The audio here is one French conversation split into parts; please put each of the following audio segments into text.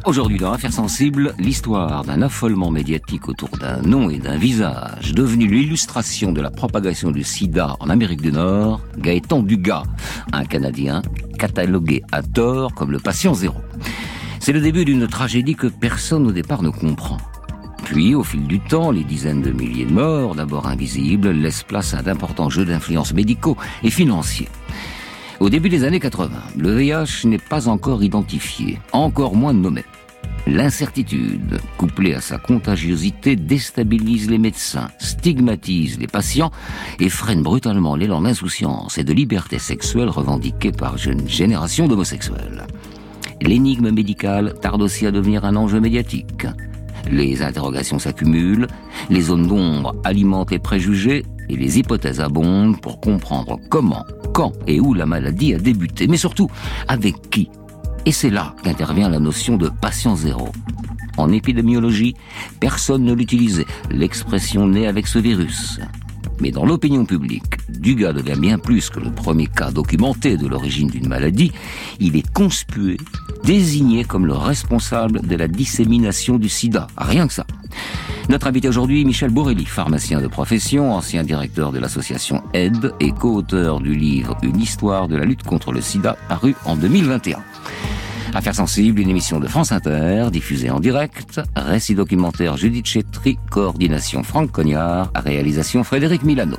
Aujourd'hui dans Affaires sensibles, l'histoire d'un affolement médiatique autour d'un nom et d'un visage devenu l'illustration de la propagation du sida en Amérique du Nord, Gaëtan Dugas, un Canadien catalogué à tort comme le patient zéro. C'est le début d'une tragédie que personne au départ ne comprend. Puis, au fil du temps, les dizaines de milliers de morts, d'abord invisibles, laissent place à d'importants jeux d'influence médicaux et financiers. Au début des années 80, le VIH n'est pas encore identifié, encore moins nommé. L'incertitude, couplée à sa contagiosité, déstabilise les médecins, stigmatise les patients et freine brutalement l'élan d'insouciance et de liberté sexuelle revendiqué par une génération d'homosexuels. L'énigme médicale tarde aussi à devenir un enjeu médiatique. Les interrogations s'accumulent, les zones d'ombre alimentent les préjugés et les hypothèses abondent pour comprendre comment, quand et où la maladie a débuté, mais surtout avec qui. Et c'est là qu'intervient la notion de patient zéro. En épidémiologie, personne ne l'utilisait, l'expression naît avec ce virus. Mais dans l'opinion publique, Dugas devient bien plus que le premier cas documenté de l'origine d'une maladie. Il est conspué, désigné comme le responsable de la dissémination du sida. Rien que ça. Notre invité aujourd'hui, Michel Borelli, pharmacien de profession, ancien directeur de l'association AID et co-auteur du livre « Une histoire de la lutte contre le sida » paru en 2021. Affaires sensibles, une émission de France Inter, diffusée en direct, récit documentaire Judith Chétry, coordination Franck Cognard, réalisation Frédéric Milano.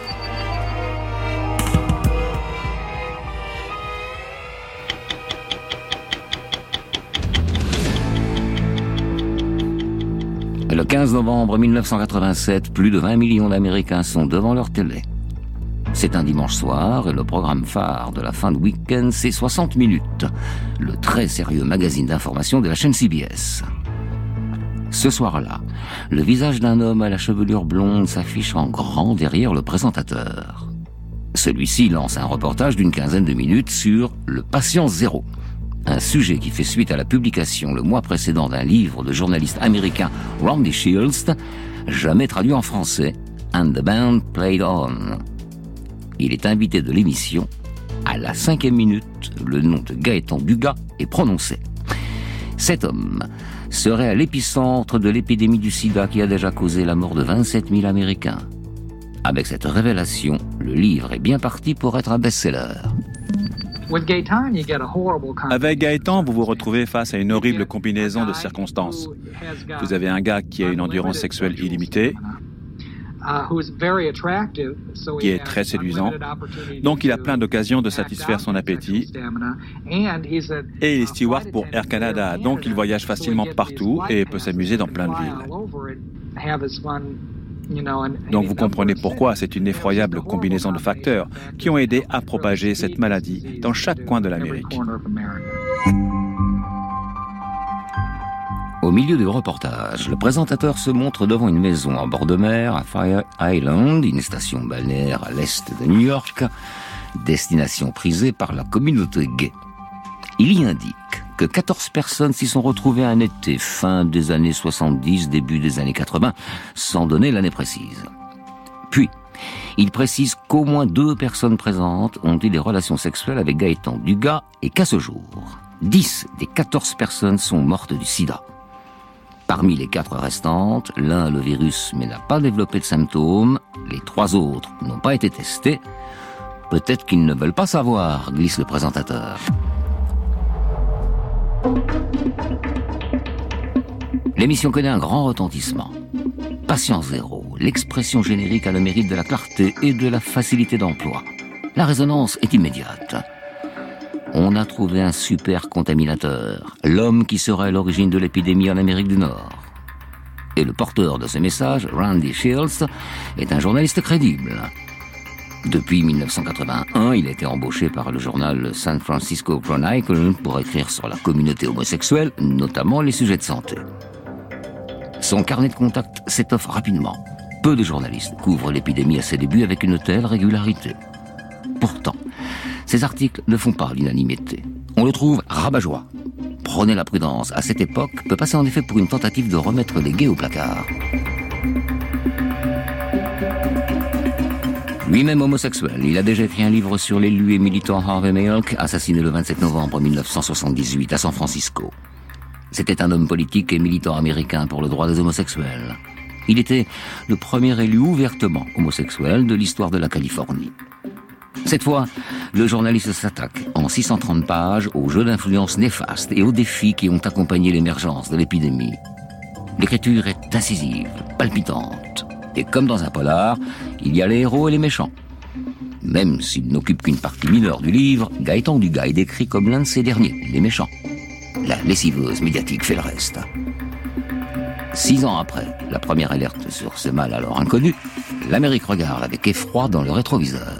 Le 15 novembre 1987, plus de 20 millions d'Américains sont devant leur télé. C'est un dimanche soir et le programme phare de la fin de week-end, c'est 60 minutes, le très sérieux magazine d'information de la chaîne CBS. Ce soir-là, le visage d'un homme à la chevelure blonde s'affiche en grand derrière le présentateur. Celui-ci lance un reportage d'une quinzaine de minutes sur le patient zéro. Un sujet qui fait suite à la publication le mois précédent d'un livre de journaliste américain Randy Shields, jamais traduit en français, And the Band Played On. Il est invité de l'émission. À la 5e minute, le nom de Gaëtan Dugas est prononcé. Cet homme serait à l'épicentre de l'épidémie du sida qui a déjà causé la mort de 27 000 Américains. Avec cette révélation, le livre est bien parti pour être un best-seller. Avec Gaëtan, vous vous retrouvez face à une horrible combinaison de circonstances. Vous avez un gars qui a une endurance sexuelle illimitée, qui est très séduisant, donc il a plein d'occasions de satisfaire son appétit, et il est steward pour Air Canada, donc il voyage facilement partout et peut s'amuser dans plein de villes. Donc vous comprenez pourquoi c'est une effroyable combinaison de facteurs qui ont aidé à propager cette maladie dans chaque coin de l'Amérique. Au milieu du reportage, le présentateur se montre devant une maison en bord de mer à Fire Island, une station balnéaire à l'est de New York, destination prisée par la communauté gay. Il y indique que 14 personnes s'y sont retrouvées un été, fin des années 70, début des années 80, sans donner l'année précise. Puis, il précise qu'au moins 2 personnes présentes ont eu des relations sexuelles avec Gaëtan Dugas et qu'à ce jour, 10 des 14 personnes sont mortes du sida. Parmi les 4 restantes, l'un a le virus mais n'a pas développé de symptômes, les 3 autres n'ont pas été testés. Peut-être qu'ils ne veulent pas savoir, glisse le présentateur. L'émission connaît un grand retentissement. Patient zéro, l'expression générique a le mérite de la clarté et de la facilité d'emploi. La résonance est immédiate. On a trouvé un super contaminateur, l'homme qui serait à l'origine de l'épidémie en Amérique du Nord. Et le porteur de ce message, Randy Shields, est un journaliste crédible. Depuis 1981, il a été embauché par le journal San Francisco Chronicle pour écrire sur la communauté homosexuelle, notamment les sujets de santé. Son carnet de contacts s'étoffe rapidement. Peu de journalistes couvrent l'épidémie à ses débuts avec une telle régularité. Pourtant, ces articles ne font pas l'unanimité. On le trouve rabat-joie. Prenez la prudence. À cette époque, peut passer en effet pour une tentative de remettre les gays au placard. Lui-même homosexuel, il a déjà écrit un livre sur l'élu et militant Harvey Milk, assassiné le 27 novembre 1978 à San Francisco. C'était un homme politique et militant américain pour le droit des homosexuels. Il était le premier élu ouvertement homosexuel de l'histoire de la Californie. Cette fois, le journaliste s'attaque en 630 pages aux jeux d'influence néfastes et aux défis qui ont accompagné l'émergence de l'épidémie. L'écriture est incisive, palpitante. Et comme dans un polar, il y a les héros et les méchants. Même s'il n'occupe qu'une partie mineure du livre, Gaëtan Dugas est décrit comme l'un de ces derniers, les méchants. La lessiveuse médiatique fait le reste. 6 ans après la première alerte sur ce mal alors inconnu, l'Amérique regarde avec effroi dans le rétroviseur.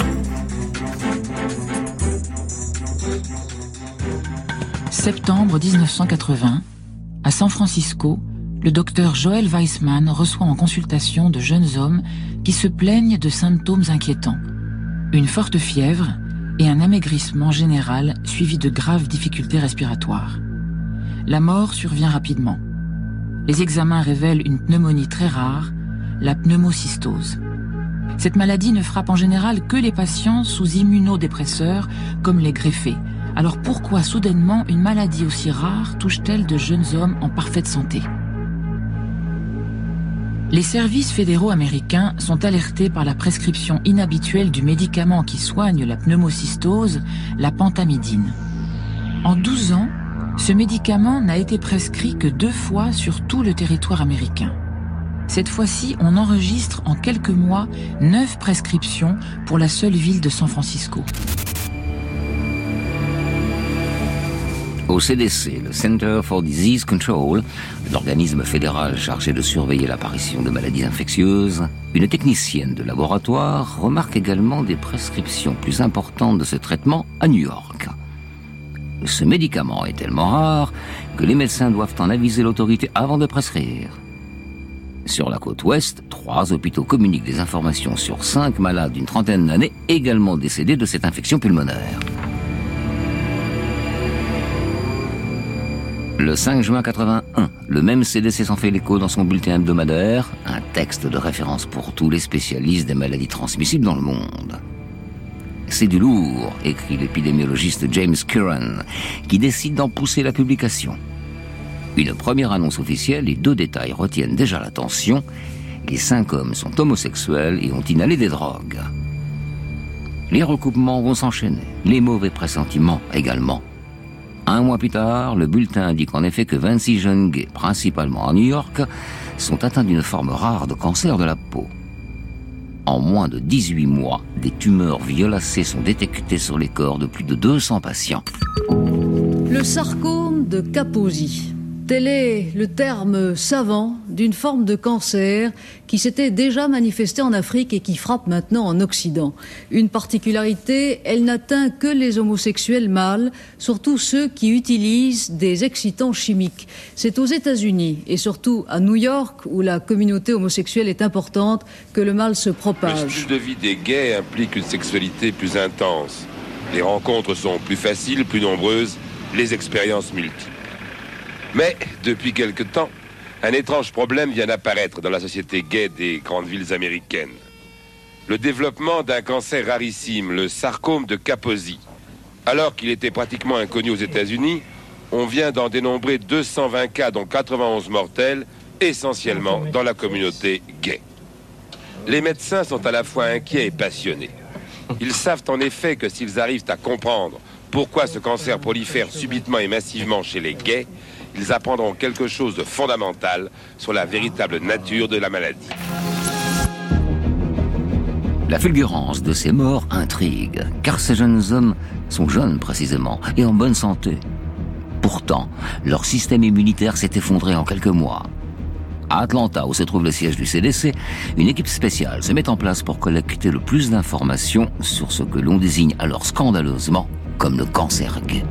Septembre 1980, à San Francisco, le docteur Joel Weissman reçoit en consultation de jeunes hommes qui se plaignent de symptômes inquiétants. Une forte fièvre et un amaigrissement général suivi de graves difficultés respiratoires. La mort survient rapidement. Les examens révèlent une pneumonie très rare, la pneumocystose. Cette maladie ne frappe en général que les patients sous immunodépresseurs comme les greffés. Alors pourquoi soudainement une maladie aussi rare touche-t-elle de jeunes hommes en parfaite santé ? Les services fédéraux américains sont alertés par la prescription inhabituelle du médicament qui soigne la pneumocystose, la pentamidine. En 12 ans, ce médicament n'a été prescrit que 2 fois sur tout le territoire américain. Cette fois-ci, on enregistre en quelques mois 9 prescriptions pour la seule ville de San Francisco. Au CDC, le Center for Disease Control, l'organisme fédéral chargé de surveiller l'apparition de maladies infectieuses, une technicienne de laboratoire remarque également des prescriptions plus importantes de ce traitement à New York. Ce médicament est tellement rare que les médecins doivent en aviser l'autorité avant de prescrire. Sur la côte ouest, 3 hôpitaux communiquent des informations sur 5 malades d'une trentaine d'années également décédés de cette infection pulmonaire. Le 5 juin 81, le même CDC s'en fait l'écho dans son bulletin hebdomadaire, un texte de référence pour tous les spécialistes des maladies transmissibles dans le monde. C'est du lourd, écrit l'épidémiologiste James Curran, qui décide d'en pousser la publication. Une première annonce officielle et 2 détails retiennent déjà l'attention. Les 5 hommes sont homosexuels et ont inhalé des drogues. Les recoupements vont s'enchaîner, les mauvais pressentiments également. 1 mois plus tard, le bulletin indique en effet que 26 jeunes gays, principalement à New York, sont atteints d'une forme rare de cancer de la peau. En moins de 18 mois, des tumeurs violacées sont détectées sur les corps de plus de 200 patients. Le sarcome de Kaposi. Tel est le terme savant d'une forme de cancer qui s'était déjà manifestée en Afrique et qui frappe maintenant en Occident. Une particularité, elle n'atteint que les homosexuels mâles, surtout ceux qui utilisent des excitants chimiques. C'est aux États-Unis et surtout à New York, où la communauté homosexuelle est importante, que le mal se propage. Le style de vie des gays implique une sexualité plus intense. Les rencontres sont plus faciles, plus nombreuses, les expériences multiples. Mais, depuis quelque temps, un étrange problème vient d'apparaître dans la société gay des grandes villes américaines. Le développement d'un cancer rarissime, le sarcome de Kaposi. Alors qu'il était pratiquement inconnu aux États-Unis, on vient d'en dénombrer 220 cas, dont 91 mortels, essentiellement dans la communauté gay. Les médecins sont à la fois inquiets et passionnés. Ils savent en effet que s'ils arrivent à comprendre pourquoi ce cancer prolifère subitement et massivement chez les gays, ils apprendront quelque chose de fondamental sur la véritable nature de la maladie. La fulgurance de ces morts intrigue, car ces jeunes hommes sont jeunes précisément et en bonne santé. Pourtant, leur système immunitaire s'est effondré en quelques mois. À Atlanta, où se trouve le siège du CDC, une équipe spéciale se met en place pour collecter le plus d'informations sur ce que l'on désigne alors scandaleusement comme le cancer gay.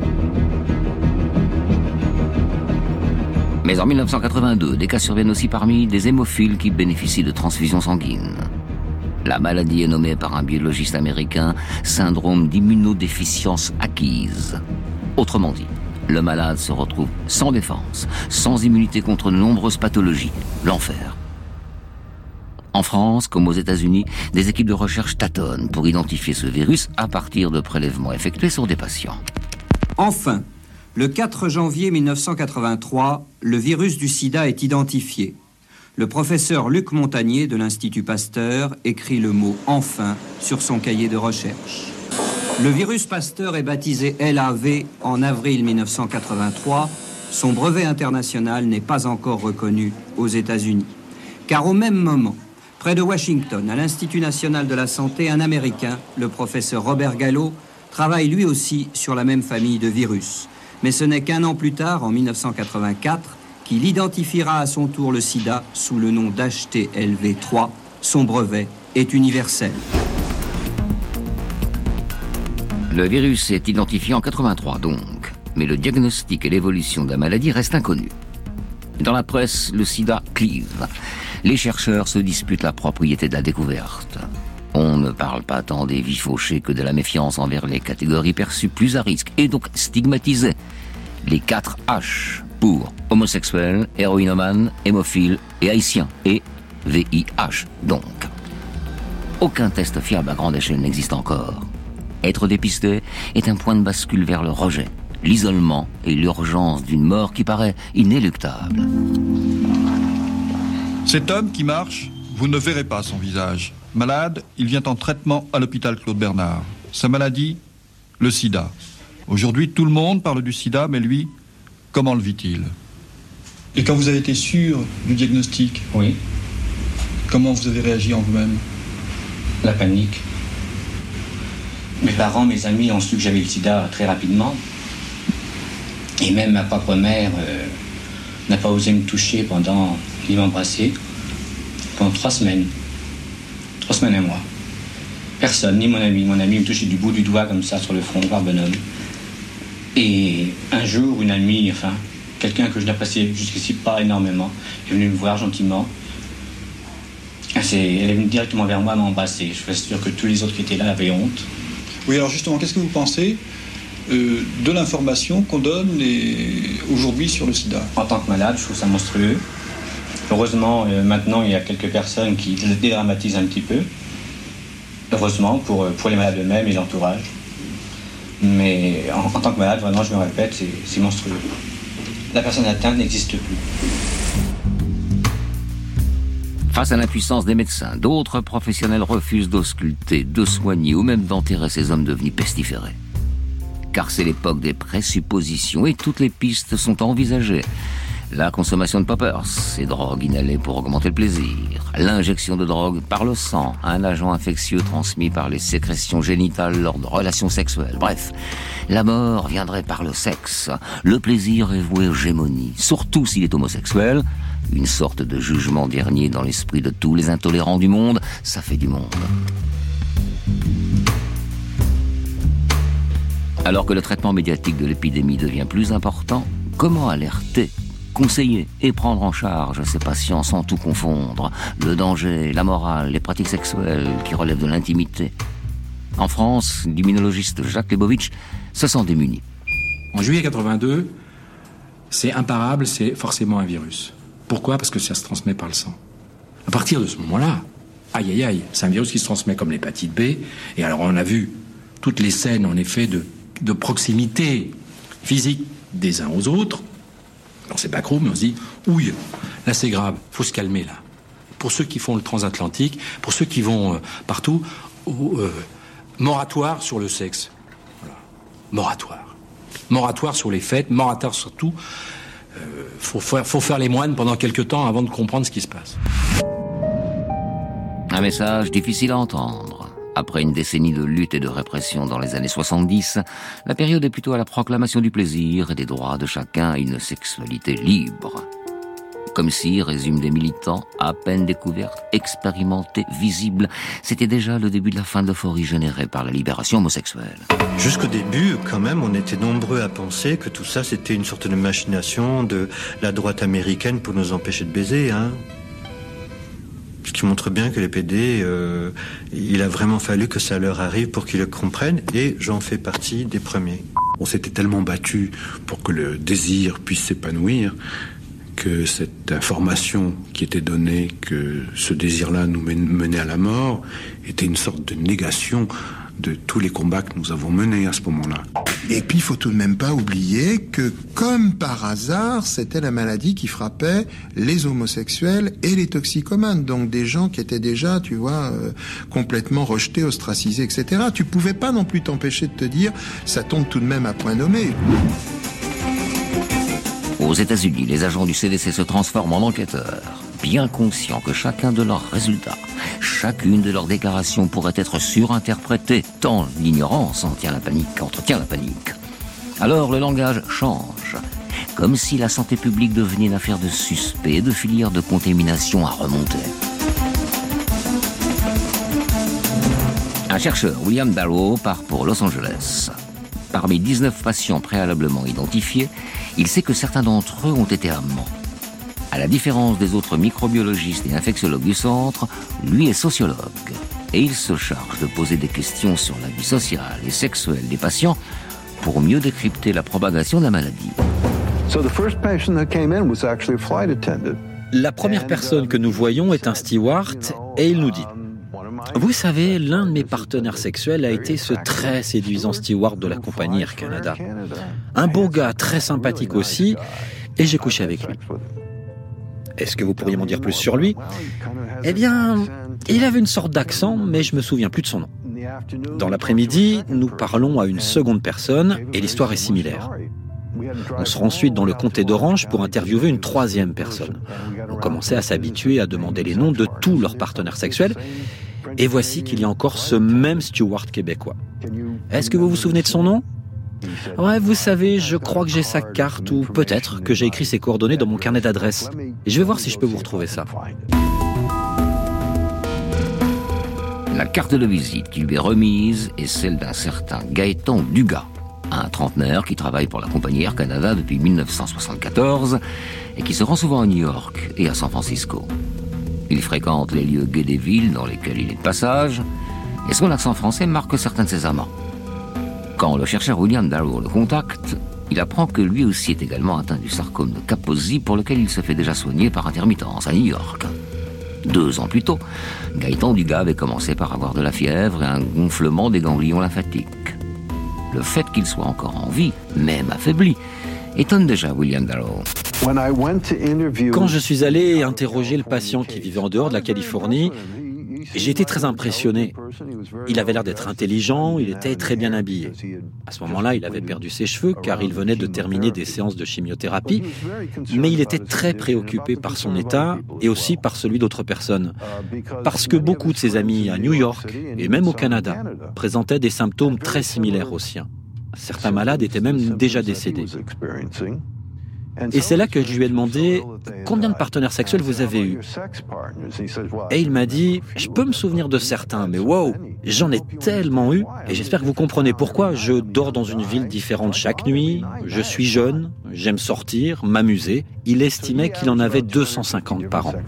Mais en 1982, des cas surviennent aussi parmi des hémophiles qui bénéficient de transfusions sanguines. La maladie est nommée par un biologiste américain syndrome d'immunodéficience acquise. Autrement dit, le malade se retrouve sans défense, sans immunité contre de nombreuses pathologies. L'enfer. En France, comme aux États-Unis, des équipes de recherche tâtonnent pour identifier ce virus à partir de prélèvements effectués sur des patients. Enfin, Le 4 janvier 1983, le virus du sida est identifié. Le professeur Luc Montagnier de l'Institut Pasteur écrit le mot « enfin » sur son cahier de recherche. Le virus Pasteur est baptisé LAV en avril 1983. Son brevet international n'est pas encore reconnu aux États-Unis. Car au même moment, près de Washington, à l'Institut national de la santé, un Américain, le professeur Robert Gallo, travaille lui aussi sur la même famille de virus. Mais ce n'est qu'un an plus tard, en 1984, qu'il identifiera à son tour le sida sous le nom d'HTLV3. Son brevet est universel. Le virus est identifié en 83 donc, mais le diagnostic et l'évolution de la maladie restent inconnus. Dans la presse, le sida clive. Les chercheurs se disputent la propriété de la découverte. On ne parle pas tant des vies fauchées que de la méfiance envers les catégories perçues plus à risque et donc stigmatisées. Les 4 H pour homosexuels, héroïnomanes, hémophiles et haïtiens, et VIH donc. Aucun test fiable à grande échelle n'existe encore. Être dépisté est un point de bascule vers le rejet, l'isolement et l'urgence d'une mort qui paraît inéluctable. Cet homme qui marche, vous ne verrez pas son visage. Malade, il vient en traitement à l'hôpital Claude Bernard. Sa maladie, le sida. Aujourd'hui, tout le monde parle du sida, mais lui, comment le vit-il? Et quand vous avez été sûr du diagnostic, oui. Comment vous avez réagi en vous-même? La panique. Mes parents, mes amis ont su que j'avais le sida très rapidement. Et même ma propre mère n'a pas osé me toucher ni m'embrasser pendant 3 semaines. 3 semaines et moi. Personne, ni mon ami. Mon ami me touchait du bout du doigt comme ça sur le front, par bonhomme. Et un jour, une amie, quelqu'un que je n'appréciais jusqu'ici pas énormément, est venue me voir gentiment. Elle est venue directement vers moi m'embrasser. Je suis sûr que tous les autres qui étaient là avaient honte. Oui, alors justement, qu'est-ce que vous pensez de l'information qu'on donne aujourd'hui sur le sida? En tant que malade, je trouve ça monstrueux. Heureusement, maintenant, il y a quelques personnes qui dédramatisent un petit peu. Heureusement, pour les malades eux-mêmes et l'entourage. Mais en tant que malade, vraiment, je me répète, c'est monstrueux. La personne atteinte n'existe plus. Face à l'impuissance des médecins, d'autres professionnels refusent d'ausculter, de soigner ou même d'enterrer ces hommes devenus pestiférés. Car c'est l'époque des présuppositions et toutes les pistes sont envisagées. La consommation de poppers, ces drogues inhalées pour augmenter le plaisir. L'injection de drogue par le sang, un agent infectieux transmis par les sécrétions génitales lors de relations sexuelles. Bref, la mort viendrait par le sexe. Le plaisir est voué aux gémonies, surtout s'il est homosexuel. Une sorte de jugement dernier dans l'esprit de tous les intolérants du monde, ça fait du monde. Alors que le traitement médiatique de l'épidémie devient plus important, comment alerter, conseiller et prendre en charge ces patients sans tout confondre? Le danger, la morale, les pratiques sexuelles qui relèvent de l'intimité. En France, l'immunologiste Jacques Lebovitch se sent démuni. En juillet 82, c'est imparable, c'est forcément un virus. Pourquoi? Parce que ça se transmet par le sang. À partir de ce moment-là, aïe aïe aïe, c'est un virus qui se transmet comme l'hépatite B. Et alors on a vu toutes les scènes en effet de proximité physique des uns aux autres. Dans ces backrooms, on se dit, ouille, là c'est grave, faut se calmer là. Pour ceux qui font le transatlantique, pour ceux qui vont partout, moratoire sur le sexe. Voilà. Moratoire. Moratoire sur les fêtes, moratoire sur tout. Faut faire les moines pendant quelques temps avant de comprendre ce qui se passe. Un message difficile à entendre. Après une décennie de lutte et de répression dans les années 70, la période est plutôt à la proclamation du plaisir et des droits de chacun à une sexualité libre. Comme si, résument des militants, à peine découvertes, expérimentées, visibles, c'était déjà le début de la fin de l'euphorie générée par la libération homosexuelle. Jusqu'au début, quand même, on était nombreux à penser que tout ça, c'était une sorte de machination de la droite américaine pour nous empêcher de baiser, hein. Ce qui montre bien que les PD, il a vraiment fallu que ça leur arrive pour qu'ils le comprennent, et j'en fais partie des premiers. On s'était tellement battu pour que le désir puisse s'épanouir, que cette information qui était donnée, que ce désir-là nous menait à la mort, était une sorte de négation de tous les combats que nous avons menés à ce moment-là. Et puis, il faut tout de même pas oublier que, comme par hasard, c'était la maladie qui frappait les homosexuels et les toxicomanes. Donc, des gens qui étaient déjà, tu vois, complètement rejetés, ostracisés, etc. Tu pouvais pas non plus t'empêcher de te dire, ça tombe tout de même à point nommé. Aux États-Unis, les agents du CDC se transforment en enquêteurs, bien conscients que chacun de leurs résultats, chacune de leurs déclarations pourrait être surinterprétée, tant l'ignorance entretient la panique. Alors le langage change, comme si la santé publique devenait une affaire de suspects, de filières de contamination à remonter. Un chercheur, William Darrow, part pour Los Angeles. Parmi 19 patients préalablement identifiés, il sait que certains d'entre eux ont été amants. À la différence des autres microbiologistes et infectiologues du centre, lui est sociologue. Et il se charge de poser des questions sur la vie sociale et sexuelle des patients pour mieux décrypter la propagation de la maladie. La première personne que nous voyons est un steward et il nous dit: vous savez, l'un de mes partenaires sexuels a été ce très séduisant steward de la compagnie Air Canada. Un beau gars, très sympathique aussi, et j'ai couché avec lui. Est-ce que vous pourriez m'en dire plus sur lui? Eh bien, il avait une sorte d'accent, mais je me souviens plus de son nom. Dans l'après-midi, nous parlons à une seconde personne, et l'histoire est similaire. On se rend ensuite dans le comté d'Orange pour interviewer une troisième personne. On commençait à s'habituer à demander les noms de tous leurs partenaires sexuels, et voici qu'il y a encore ce même steward québécois. Est-ce que vous vous souvenez de son nom? Ouais, vous savez, je crois que j'ai sa carte, ou peut-être que j'ai écrit ses coordonnées dans mon carnet d'adresses. Et je vais voir si je peux vous retrouver ça. La carte de visite qui lui est remise est celle d'un certain Gaëtan Dugas, un trentenaire qui travaille pour la compagnie Air Canada depuis 1974 et qui se rend souvent à New York et à San Francisco. Il fréquente les lieux gays des villes dans lesquels il est de passage, et son accent français marque certains de ses amants. Quand le chercheur William Darrow le contacte, il apprend que lui aussi est également atteint du sarcome de Kaposi, pour lequel il se fait déjà soigner par intermittence à New York. 2 ans plus tôt, Gaëtan Dugas avait commencé par avoir de la fièvre et un gonflement des ganglions lymphatiques. Le fait qu'il soit encore en vie, même affaibli, étonne déjà William Darrow. Quand je suis allé interroger le patient qui vivait en dehors de la Californie, j'ai été très impressionné. Il avait l'air d'être intelligent, il était très bien habillé. À ce moment-là, il avait perdu ses cheveux car il venait de terminer des séances de chimiothérapie, mais il était très préoccupé par son état et aussi par celui d'autres personnes. Parce que beaucoup de ses amis à New York et même au Canada présentaient des symptômes très similaires aux siens. Certains malades étaient même déjà décédés. Et c'est là que je lui ai demandé combien de partenaires sexuels vous avez eu. Et il m'a dit, je peux me souvenir de certains, mais wow, j'en ai tellement eu. Et j'espère que vous comprenez pourquoi. Je dors dans une ville différente chaque nuit, je suis jeune, j'aime sortir, m'amuser. Il estimait qu'il en avait 250 par an.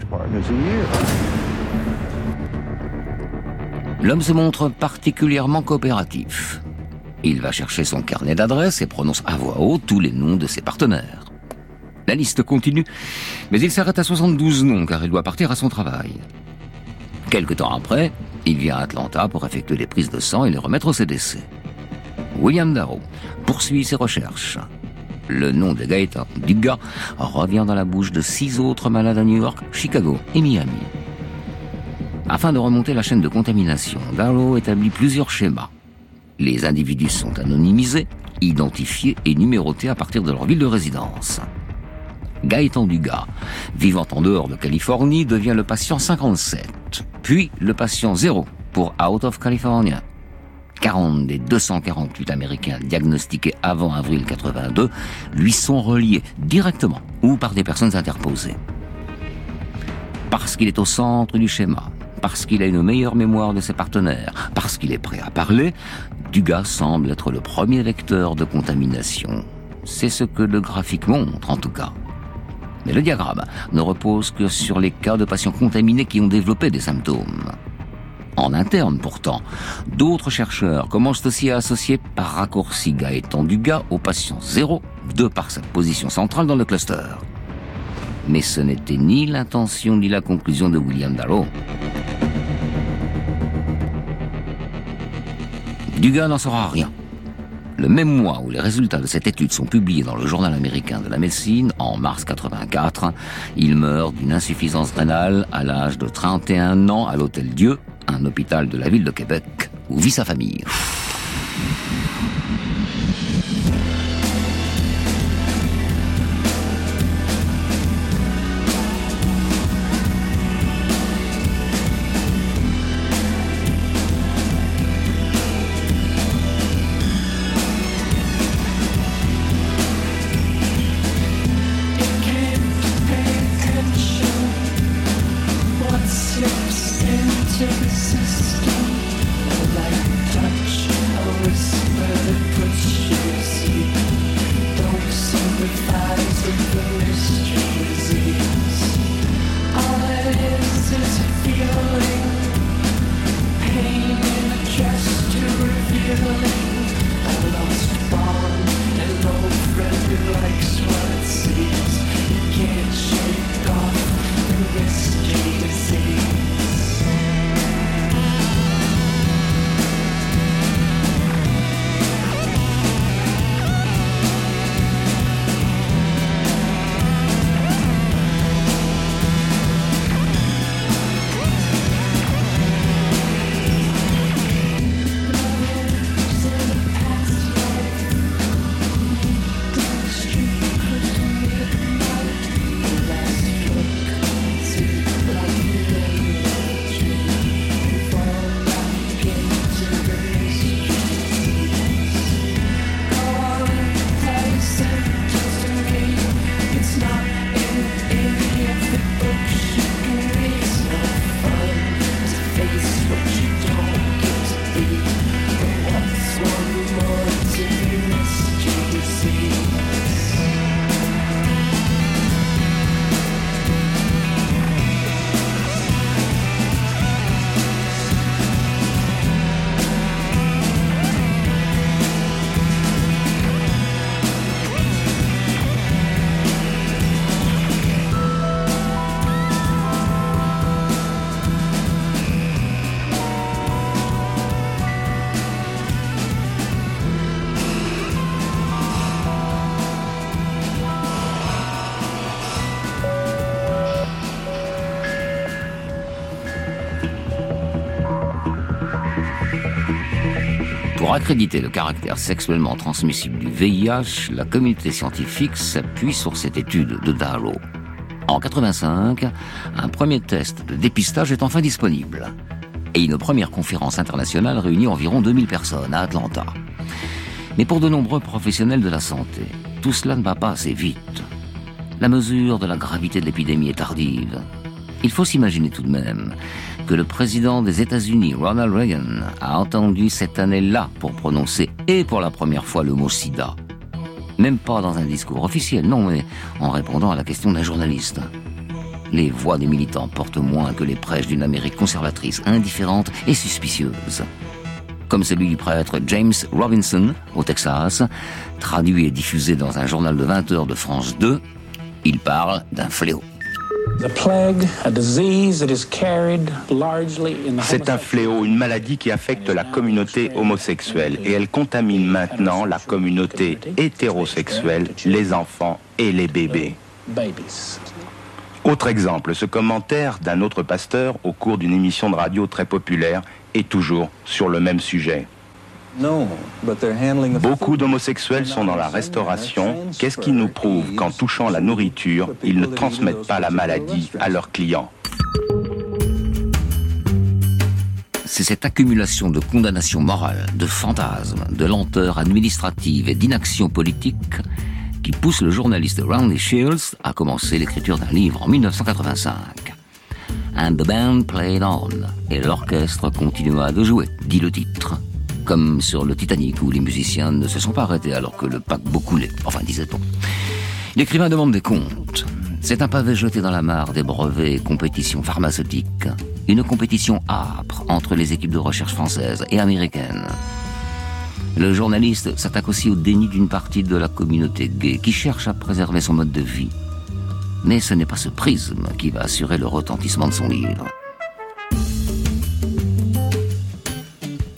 L'homme se montre particulièrement coopératif. Il va chercher son carnet d'adresses et prononce à voix haute tous les noms de ses partenaires. La liste continue, mais il s'arrête à 72 noms car il doit partir à son travail. Quelque temps après, il vient à Atlanta pour effectuer des prises de sang et les remettre au CDC. William Darrow poursuit ses recherches. Le nom de Gaëtan Dugas revient dans la bouche de 6 autres malades à New York, Chicago et Miami. Afin de remonter la chaîne de contamination, Darrow établit plusieurs schémas. Les individus sont anonymisés, identifiés et numérotés à partir de leur ville de résidence. Gaëtan Dugas, vivant en dehors de Californie, devient le patient 57, puis le patient 0 pour Out of California. 40 des 248 Américains diagnostiqués avant avril 82 lui sont reliés directement ou par des personnes interposées. Parce qu'il est au centre du schéma, parce qu'il a une meilleure mémoire de ses partenaires, parce qu'il est prêt à parler, Dugas semble être le premier vecteur de contamination. C'est ce que le graphique montre, en tout cas. Mais le diagramme ne repose que sur les cas de patients contaminés qui ont développé des symptômes. En interne, pourtant, d'autres chercheurs commencent aussi à associer par raccourci Gaëtan Dugas au patient 0, de par sa position centrale dans le cluster. Mais ce n'était ni l'intention ni la conclusion de William Darrow. Dugas n'en saura rien. le même mois où les résultats de cette étude sont publiés dans le journal américain de la médecine, en mars 84, il meurt d'une insuffisance rénale à l'âge de 31 ans à l'Hôtel Dieu, un hôpital de la ville de Québec, où vit sa famille. Pour accréditer le caractère sexuellement transmissible du VIH, la communauté scientifique s'appuie sur cette étude de Darrow. En 85, un premier test de dépistage est enfin disponible. Et une première conférence internationale réunit environ 2000 personnes à Atlanta. Mais pour de nombreux professionnels de la santé, tout cela ne va pas assez vite. La mesure de la gravité de l'épidémie est tardive. Il faut s'imaginer tout de même que le président des États-Unis, Ronald Reagan, a entendu cette année-là pour prononcer et pour la première fois le mot sida. Même pas dans un discours officiel, non, mais en répondant à la question d'un journaliste. Les voix des militants portent moins que les prêches d'une Amérique conservatrice, indifférente et suspicieuse. Comme celui du prêtre James Robinson, au Texas, traduit et diffusé dans un journal de 20 heures de France 2, il parle d'un fléau. C'est un fléau, une maladie qui affecte la communauté homosexuelle et elle contamine maintenant la communauté hétérosexuelle, les enfants et les bébés. Autre exemple, ce commentaire d'un autre pasteur au cours d'une émission de radio très populaire est toujours sur le même sujet. Beaucoup d'homosexuels sont dans la restauration. Qu'est-ce qui nous prouve qu'en touchant la nourriture, ils ne transmettent pas la maladie à leurs clients? C'est cette accumulation de condamnations morales, de fantasmes, de lenteur administrative et d'inaction politique qui pousse le journaliste Randy Shields à commencer l'écriture d'un livre en 1985. And the band played on, et l'orchestre continua de jouer, dit le titre. Comme sur le Titanic, où les musiciens ne se sont pas arrêtés alors que le paquebot coulait, enfin disait-on. L'écrivain demande des comptes. C'est un pavé jeté dans la mare des brevets et compétitions pharmaceutiques. Une compétition âpre entre les équipes de recherche françaises et américaines. Le journaliste s'attaque aussi au déni d'une partie de la communauté gay qui cherche à préserver son mode de vie. Mais ce n'est pas ce prisme qui va assurer le retentissement de son livre.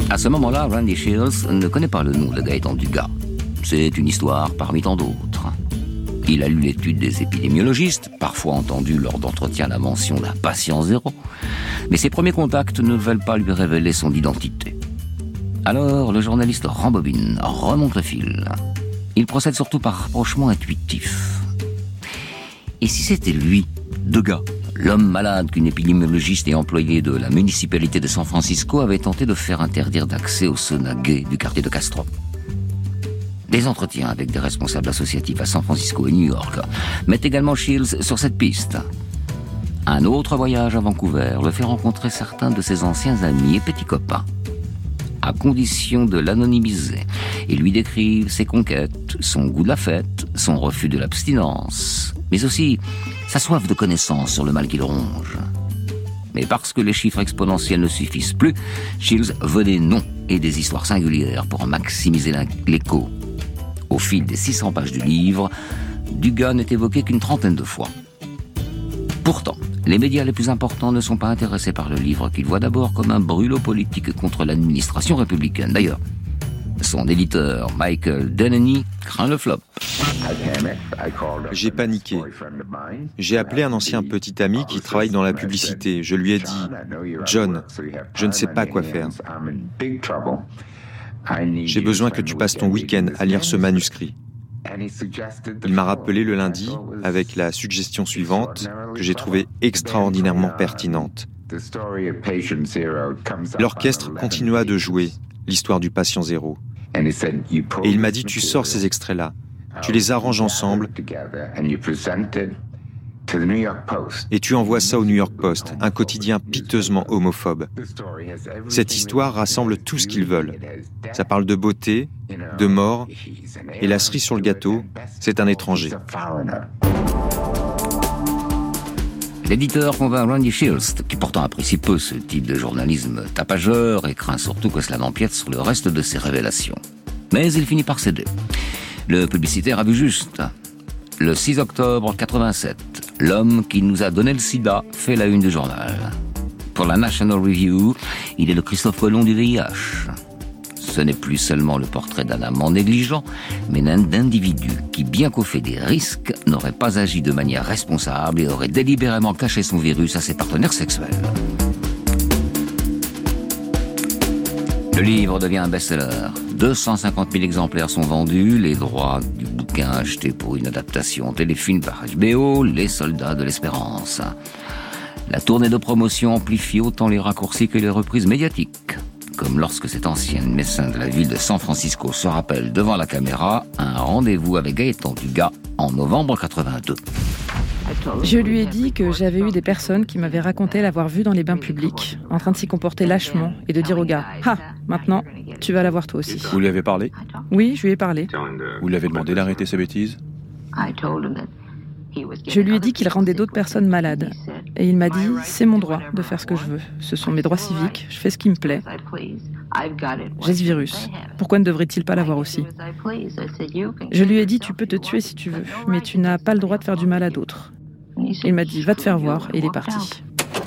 À ce moment-là, Randy Shields ne connaît pas le nom de Gaëtan Dugas. C'est une histoire parmi tant d'autres. Il a lu l'étude des épidémiologistes, parfois entendu lors d'entretiens la mention d'un patient zéro, mais ses premiers contacts ne veulent pas lui révéler son identité. Alors, le journaliste rembobine, remonte le fil. Il procède surtout par rapprochement intuitif. Et si c'était lui, Dugas, l'homme malade qu'une épidémiologiste et employée de la municipalité de San Francisco avait tenté de faire interdire d'accès au sauna gay du quartier de Castro? Des entretiens avec des responsables associatifs à San Francisco et New York mettent également Shields sur cette piste. Un autre voyage à Vancouver le fait rencontrer certains de ses anciens amis et petits copains, à condition de l'anonymiser, et lui décrivent ses conquêtes, son goût de la fête, son refus de l'abstinence, mais aussi sa soif de connaissance sur le mal qu'il ronge. Mais parce que les chiffres exponentiels ne suffisent plus, Shields veut des noms et des histoires singulières pour maximiser l'écho. Au fil des 600 pages du livre, Dugas n'est évoqué qu'une trentaine de fois. Pourtant, les médias les plus importants ne sont pas intéressés par le livre qu'ils voient d'abord comme un brûlot politique contre l'administration républicaine. D'ailleurs, son éditeur, Michael Denneny, craint le flop. J'ai paniqué. J'ai appelé un ancien petit ami qui travaille dans la publicité. Je lui ai dit « John, je ne sais pas quoi faire. J'ai besoin que tu passes ton week-end à lire ce manuscrit. » Il m'a rappelé le lundi avec la suggestion suivante que j'ai trouvée extraordinairement pertinente. L'orchestre continua de jouer l'histoire du patient zéro. Et il m'a dit, tu sors ces extraits-là, tu les arranges ensemble et tu envoies ça au New York Post, un quotidien piteusement homophobe. Cette histoire rassemble tout ce qu'ils veulent. Ça parle de beauté, de mort, et la cerise sur le gâteau, c'est un étranger. L'éditeur convainc Randy Shields, qui pourtant apprécie peu ce type de journalisme tapageur et craint surtout que cela n'empiète sur le reste de ses révélations. Mais il finit par céder. Le publicitaire a vu juste. Le 6 octobre 87, l'homme qui nous a donné le sida fait la une du journal. Pour la National Review, il est le Christophe Colomb du VIH. Ce n'est plus seulement le portrait d'un amant négligent, mais d'un individu qui, bien qu'au fait des risques, n'aurait pas agi de manière responsable et aurait délibérément caché son virus à ses partenaires sexuels. Le livre devient un best-seller. 250 000 exemplaires sont vendus, les droits du bouquin achetés pour une adaptation téléfilm par HBO, Les Soldats de l'Espérance. La tournée de promotion amplifie autant les raccourcis que les reprises médiatiques. Comme lorsque cet ancien médecin de la ville de San Francisco se rappelle devant la caméra un rendez-vous avec Gaëtan Dugas en novembre 82. Je lui ai dit que j'avais eu des personnes qui m'avaient raconté l'avoir vu dans les bains publics, en train de s'y comporter lâchement et de dire au gars « Ah, maintenant, tu vas l'avoir toi aussi. » Vous lui avez parlé ? Oui, je lui ai parlé. Vous lui avez demandé d'arrêter ses bêtises ? Je lui ai dit qu'il rendait d'autres personnes malades. Et il m'a dit « C'est mon droit de faire ce que je veux. Ce sont mes droits civiques, je fais ce qui me plaît. J'ai ce virus. Pourquoi ne devrait-il pas l'avoir aussi ?» Je lui ai dit « Tu peux te tuer si tu veux, mais tu n'as pas le droit de faire du mal à d'autres. » Il m'a dit « Va te faire voir » et il est parti.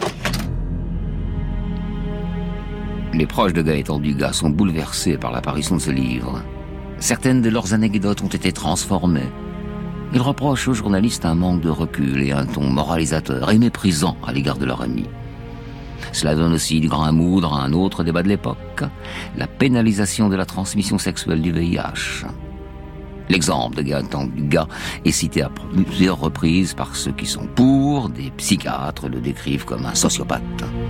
Les proches de Gaëtan Dugas sont bouleversés par l'apparition de ce livre. Certaines de leurs anecdotes ont été transformées. Ils reprochent aux journalistes un manque de recul et un ton moralisateur et méprisant à l'égard de leur ami. Cela donne aussi du grain à moudre à un autre débat de l'époque, la pénalisation de la transmission sexuelle du VIH. L'exemple de Gaëtan Dugas est cité à plusieurs reprises par ceux qui sont pour, des psychiatres le décrivent comme un sociopathe.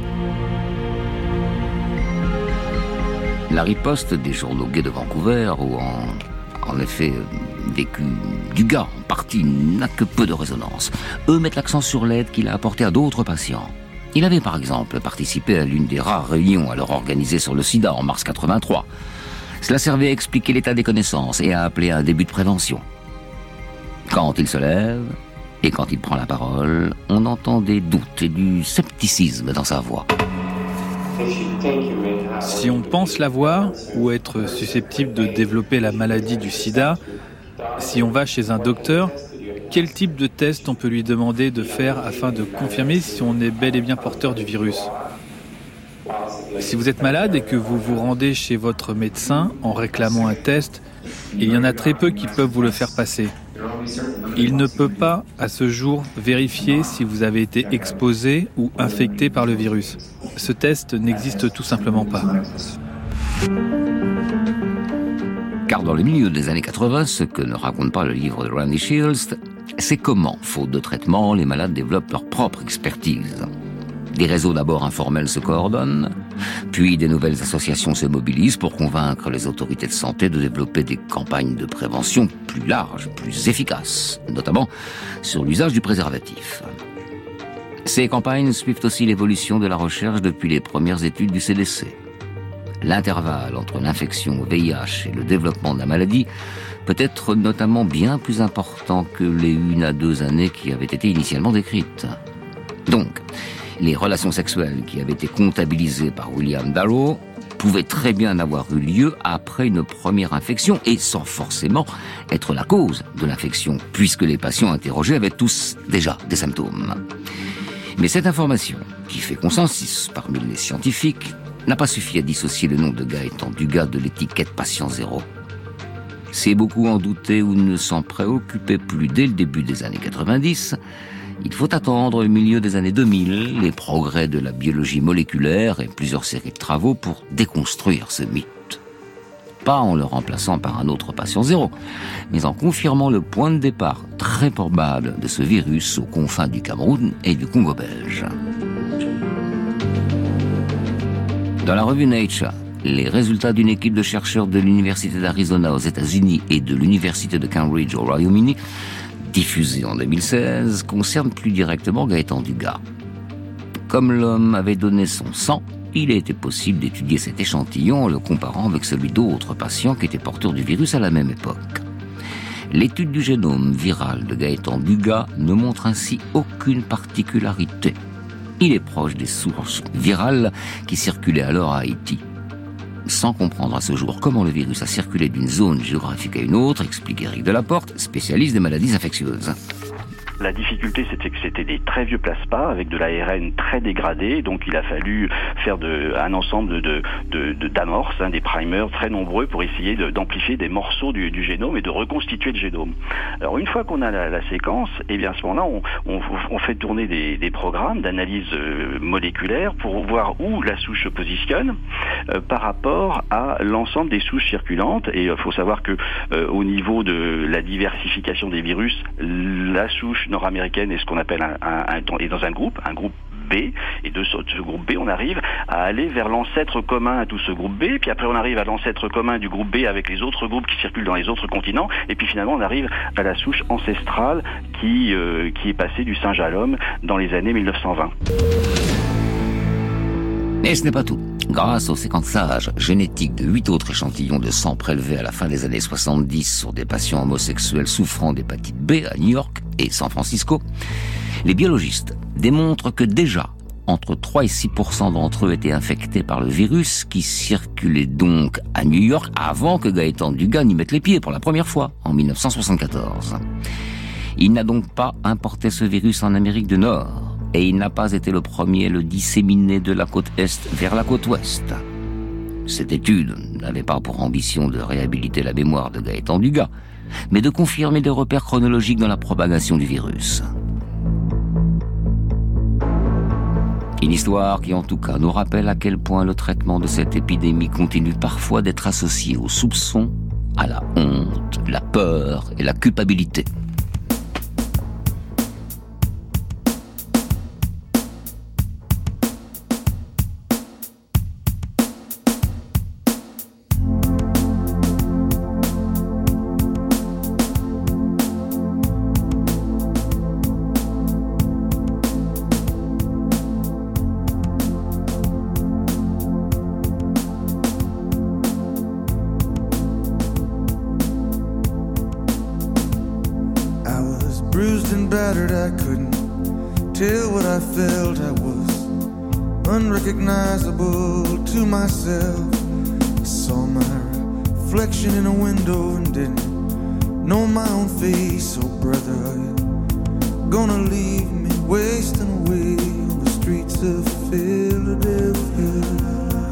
La riposte des journaux gays de Vancouver, où en effet vécu Dugas en partie, n'a que peu de résonance. Eux mettent l'accent sur l'aide qu'il a apportée à d'autres patients. Il avait par exemple participé à l'une des rares réunions alors organisées sur le sida en mars 83. Cela servait à expliquer l'état des connaissances et à appeler à un début de prévention. Quand il se lève et quand il prend la parole, on entend des doutes et du scepticisme dans sa voix. Si on pense l'avoir ou être susceptible de développer la maladie du sida, si on va chez un docteur, quel type de test on peut lui demander de faire afin de confirmer si on est bel et bien porteur du virus ? Si vous êtes malade et que vous vous rendez chez votre médecin en réclamant un test, il y en a très peu qui peuvent vous le faire passer. Il ne peut pas, à ce jour, vérifier si vous avez été exposé ou infecté par le virus. Ce test n'existe tout simplement pas. Car dans le milieu des années 80, ce que ne raconte pas le livre de Randy Shields, c'est comment, faute de traitement, les malades développent leur propre expertise. Des réseaux d'abord informels se coordonnent, puis des nouvelles associations se mobilisent pour convaincre les autorités de santé de développer des campagnes de prévention plus larges, plus efficaces, notamment sur l'usage du préservatif. Ces campagnes suivent aussi l'évolution de la recherche depuis les premières études du CDC. L'intervalle entre l'infection au VIH et le développement de la maladie peut être notamment bien plus important que les 1 à 2 années qui avaient été initialement décrites. Donc, les relations sexuelles qui avaient été comptabilisées par William Darrow pouvaient très bien avoir eu lieu après une première infection et sans forcément être la cause de l'infection, puisque les patients interrogés avaient tous déjà des symptômes. Mais cette information, qui fait consensus parmi les scientifiques, n'a pas suffi à dissocier le nom de Gaëtan Dugas de l'étiquette patient zéro. Si beaucoup en doutaient ou ne s'en préoccupaient plus dès le début des années 90, il faut attendre le milieu des années 2000, les progrès de la biologie moléculaire et plusieurs séries de travaux pour déconstruire ce mythe. Pas en le remplaçant par un autre patient zéro, mais en confirmant le point de départ très probable de ce virus aux confins du Cameroun et du Congo belge. Dans la revue Nature, les résultats d'une équipe de chercheurs de l'Université d'Arizona aux États-Unis et de l'Université de Cambridge au Royaume-Uni, diffusés en 2016, concernent plus directement Gaëtan Dugas. Comme l'homme avait donné son sang, il a été possible d'étudier cet échantillon en le comparant avec celui d'autres patients qui étaient porteurs du virus à la même époque. L'étude du génome viral de Gaëtan Dugas ne montre ainsi aucune particularité. Il est proche des sources virales qui circulaient alors à Haïti. Sans comprendre à ce jour comment le virus a circulé d'une zone géographique à une autre, explique Éric Delaporte, spécialiste des maladies infectieuses. La difficulté, c'était que c'était des très vieux plasmas avec de l'ARN très dégradé, donc il a fallu faire un ensemble d'amorces, des primers très nombreux pour essayer d'amplifier des morceaux du génome et de reconstituer le génome. Alors une fois qu'on a la séquence, et bien à ce moment-là, on fait tourner des programmes d'analyse moléculaire pour voir où la souche se positionne par rapport à l'ensemble des souches circulantes. Et il faut savoir que au niveau de la diversification des virus, la souche nord-américaine est ce qu'on appelle est dans un groupe B, et de ce groupe B, on arrive à aller vers l'ancêtre commun à tout ce groupe B, puis après on arrive à l'ancêtre commun du groupe B avec les autres groupes qui circulent dans les autres continents, et puis finalement on arrive à la souche ancestrale qui est passée du singe à l'homme dans les années 1920. Et ce n'est pas tout. Grâce au séquençage génétique de 8 autres échantillons de sang prélevés à la fin des années 70 sur des patients homosexuels souffrant d'hépatite B à New York et San Francisco, les biologistes démontrent que déjà, entre 3 et 6% d'entre eux étaient infectés par le virus qui circulait donc à New York avant que Gaëtan Dugas n'y mette les pieds pour la première fois, en 1974. Il n'a donc pas importé ce virus en Amérique du Nord. Et il n'a pas été le premier à le disséminer de la côte Est vers la côte Ouest. Cette étude n'avait pas pour ambition de réhabiliter la mémoire de Gaëtan Dugas, mais de confirmer des repères chronologiques dans la propagation du virus. Une histoire qui en tout cas nous rappelle à quel point le traitement de cette épidémie continue parfois d'être associé au soupçon, à la honte, la peur et la culpabilité. bruised and battered, I couldn't tell what I felt. I was unrecognizable to myself. I saw my reflection in a window and didn't know my own face. Oh brother, are you gonna leave me wasting away on the streets of Philadelphia?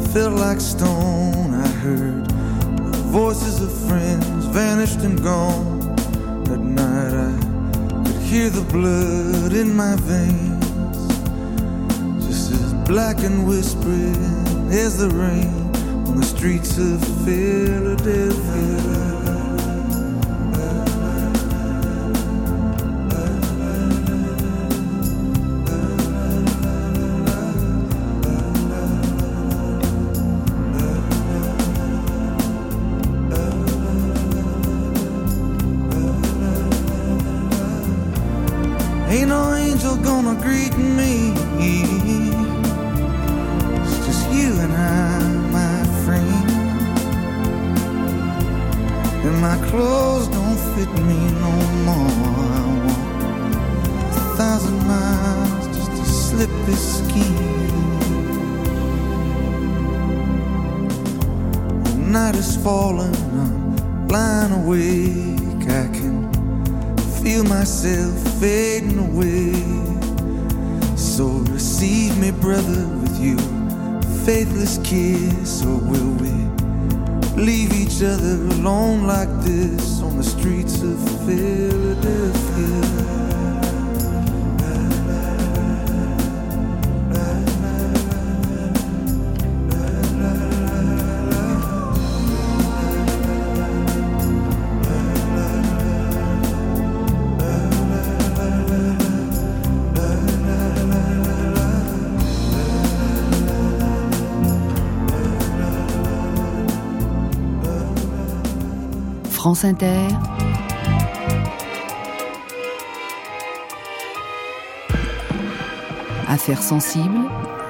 felt like stone. I heard the voices of friends vanished and gone. At night I could hear the blood in my veins, just as black and whispering as the rain on the streets of Philadelphia. Ain't no angel gonna greet me. It's just you and I, my friend. And my clothes don't fit me no more. I walk 1,000 miles just to slip this skin. The night is falling, I'm lying awake. I can feel myself fading away. So receive me, brother, with you faithless kiss. Or will we leave each other alone like this on the streets of Philadelphia? France Inter. Affaires sensibles.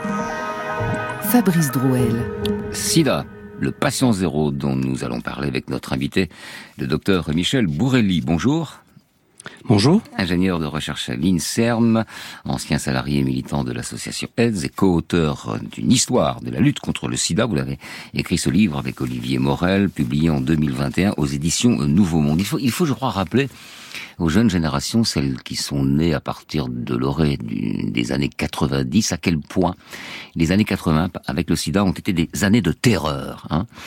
Fabrice Drouel. SIDA, le patient zéro dont nous allons parler avec notre invité, le docteur Michel Bourelli. Bonjour. Bonjour. Ingénieur de recherche à l'INSERM, ancien salarié militant de l'association AIDS et co-auteur d'une histoire de la lutte contre le sida. Vous l'avez écrit ce livre avec Olivier Morel, publié en 2021 aux éditions Nouveau Monde. Il faut, je crois, rappeler aux jeunes générations, celles qui sont nées à partir de l'orée des années 90, à quel point les années 80, avec le sida, ont été des années de terreur.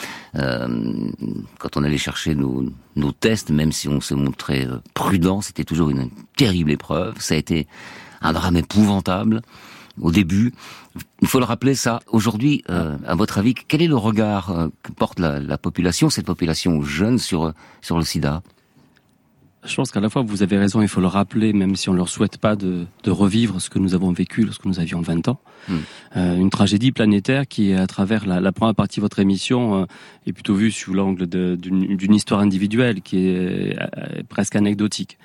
Quand on allait chercher nos tests, même si on se montrait prudent, c'était toujours une terrible épreuve. Ça a été un drame épouvantable au début. Il faut le rappeler, ça. Aujourd'hui, à votre avis, quel est le regard que porte la population, cette population jeune, sur le sida ? Je pense qu'à la fois, vous avez raison, il faut le rappeler, même si on ne leur souhaite pas de revivre ce que nous avons vécu lorsque nous avions 20 ans. Une tragédie planétaire qui, à travers la première partie de votre émission, est plutôt vue sous l'angle d'une histoire individuelle qui est presque anecdotique.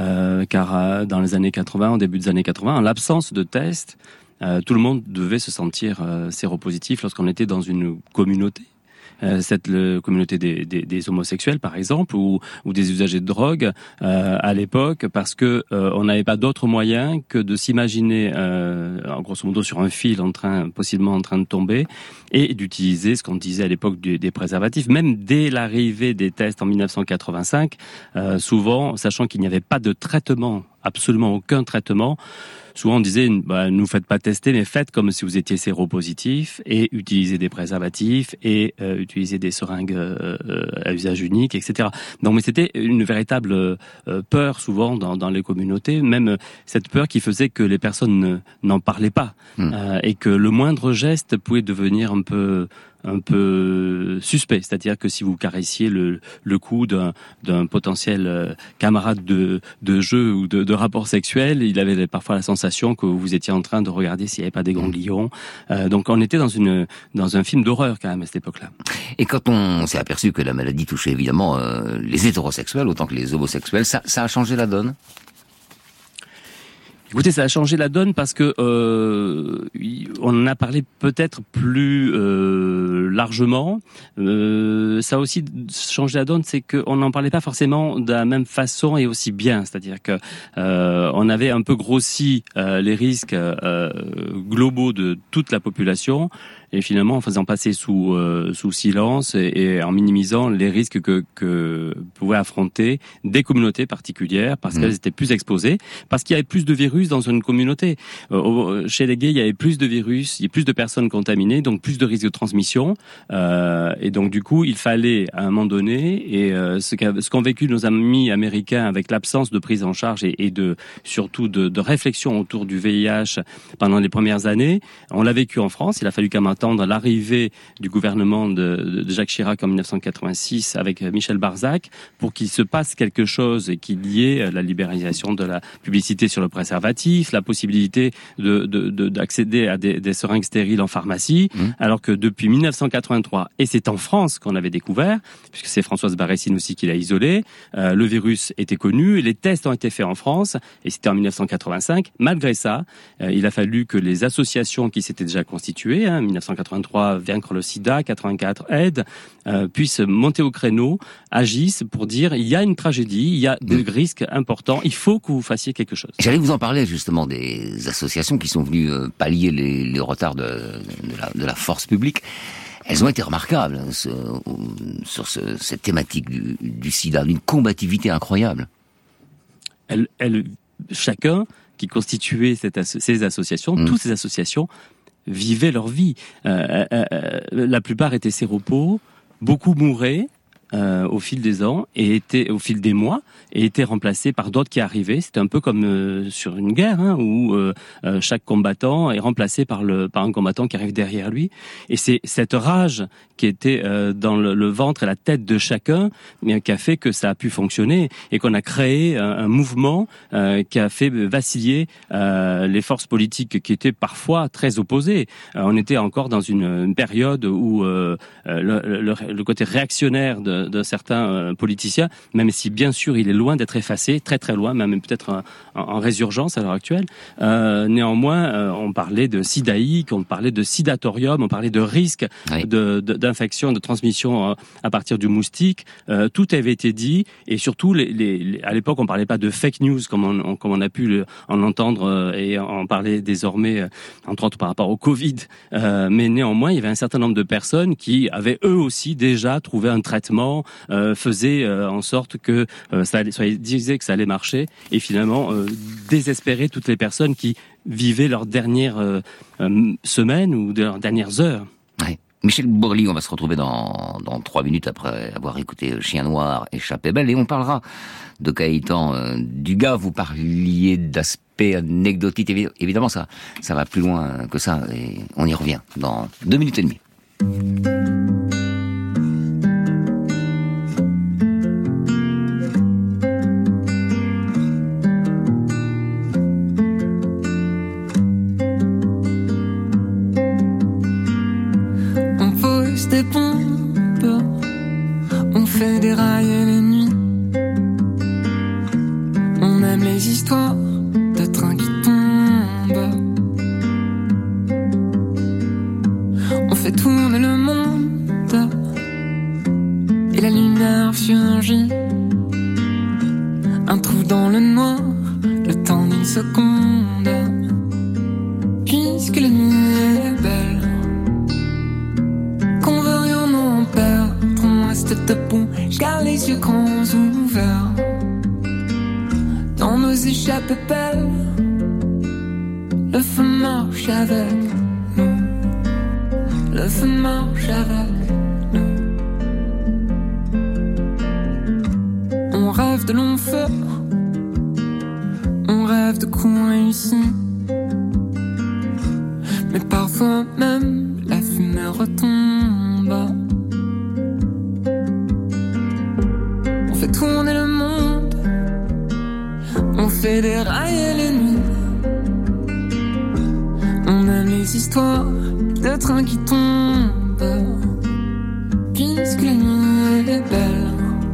Car dans les années 80, au début des années 80, en l'absence de tests, tout le monde devait se sentir séropositif lorsqu'on était dans une communauté. Cette communauté des homosexuels, par exemple, ou des usagers de drogue à l'époque, parce que on n'avait pas d'autre moyen que de s'imaginer, grosso modo, sur un fil possiblement en train de tomber, et d'utiliser ce qu'on disait à l'époque des préservatifs. Même dès l'arrivée des tests en 1985, souvent, sachant qu'il n'y avait pas de traitement, absolument aucun traitement, souvent on disait, ne vous faites pas tester, mais faites comme si vous étiez séropositif et utilisez des préservatifs et utilisez des seringues à usage unique, etc. Donc, mais c'était une véritable peur souvent dans les communautés, même cette peur qui faisait que les personnes n'en parlaient pas et que le moindre geste pouvait devenir un peu suspect, c'est-à-dire que si vous caressiez le cou d'un potentiel camarade de jeu ou de rapport sexuel, il avait parfois la sensation que vous étiez en train de regarder s'il n'y avait pas des ganglions. Donc on était dans un film d'horreur quand même à cette époque-là. Et quand on s'est aperçu que la maladie touchait évidemment les hétérosexuels autant que les homosexuels, ça a changé la donne ? Écoutez, ça a changé la donne parce que on en a parlé peut-être plus largement. Ça a aussi changé la donne, c'est qu'on n'en parlait pas forcément de la même façon et aussi bien. C'est-à-dire que on avait un peu grossi les risques globaux de toute la population. Et finalement, en faisant passer sous silence et en minimisant les risques que pouvaient affronter des communautés particulières parce qu'elles étaient plus exposées, parce qu'il y avait plus de virus virus dans une communauté. Chez les gays, il y avait plus de virus, il y a plus de personnes contaminées, donc plus de risques de transmission. Et donc du coup, il fallait à un moment donné, et ce qu'ont vécu nos amis américains avec l'absence de prise en charge et surtout de réflexion autour du VIH pendant les premières années, on l'a vécu en France. Il a fallu quand même attendre l'arrivée du gouvernement de Jacques Chirac en 1986 avec Michel Barzac pour qu'il se passe quelque chose et qu'il y ait la libéralisation de la publicité sur le préservatif, la possibilité d'accéder à des seringues stériles en pharmacie, alors que depuis 1983, et c'est en France qu'on avait découvert, puisque c'est Françoise Barressine aussi qui l'a isolé, le virus était connu, les tests ont été faits en France, et c'était en 1985. Malgré ça, il a fallu que les associations qui s'étaient déjà constituées, 1983 Vaincre le sida, 84 Aide, puissent monter au créneau, agissent pour dire il y a une tragédie, il y a des risques importants, il faut que vous fassiez quelque chose. J'allais vous en parler justement des associations qui sont venues pallier les retards de la force publique. Elles ont été remarquables sur cette thématique du sida, d'une combativité incroyable. Chacun qui constituait ces associations, toutes ces associations, vivaient leur vie. La plupart étaient séropos, beaucoup mouraient au fil des ans et au fil des mois et étaient remplacés par d'autres qui arrivaient. C'était un peu comme sur une guerre où chaque combattant est remplacé par un combattant qui arrive derrière lui. Et c'est cette rage qui était dans le ventre et la tête de chacun qui a fait que ça a pu fonctionner et qu'on a créé un mouvement qui a fait vaciller les forces politiques qui étaient parfois très opposées. On était encore dans une période où le côté réactionnaire de certains politiciens, même si bien sûr il est loin d'être effacé, très très loin, même peut-être en résurgence à l'heure actuelle. Néanmoins, on parlait de sidaïque, on parlait de sidatorium, on parlait de risque d'infection, de transmission à partir du moustique. Tout avait été dit, et surtout à l'époque on parlait pas de fake news comme on a pu en entendre et en parler désormais, entre autres par rapport au Covid. Mais néanmoins, il y avait un certain nombre de personnes qui avaient eux aussi déjà trouvé un traitement, faisaient en sorte que disaient que ça allait marcher, et finalement désespérer toutes les personnes qui vivaient leurs dernières semaines ou leurs dernières heures. Ouais. Michel Bourly, on va se retrouver dans 3 minutes après avoir écouté Chien Noir et Chappé Belle, et on parlera de Gaëtan Dugas. Vous parliez d'aspect anecdotique, évidemment ça va plus loin que ça, et on y revient dans 2 minutes et demie. Des bombes, on fait dérailler les nuits. On aime les histoires de trains qui tombent. On fait tourner le monde et la lumière surgit. Un trou dans le noir, le temps d'une seconde. Puisque la nuit est belle, debout, je garde les yeux grands ouverts. Dans nos échappées belles, le feu marche avec nous. Le feu marche avec nous. On rêve de longs feux, on rêve de coups réussis. Mais parfois même la fumée retombe. Tourner le monde, on fait dérailler les nuits. On aime les histoires de trains qui tombent. Puisque la nuit est belle,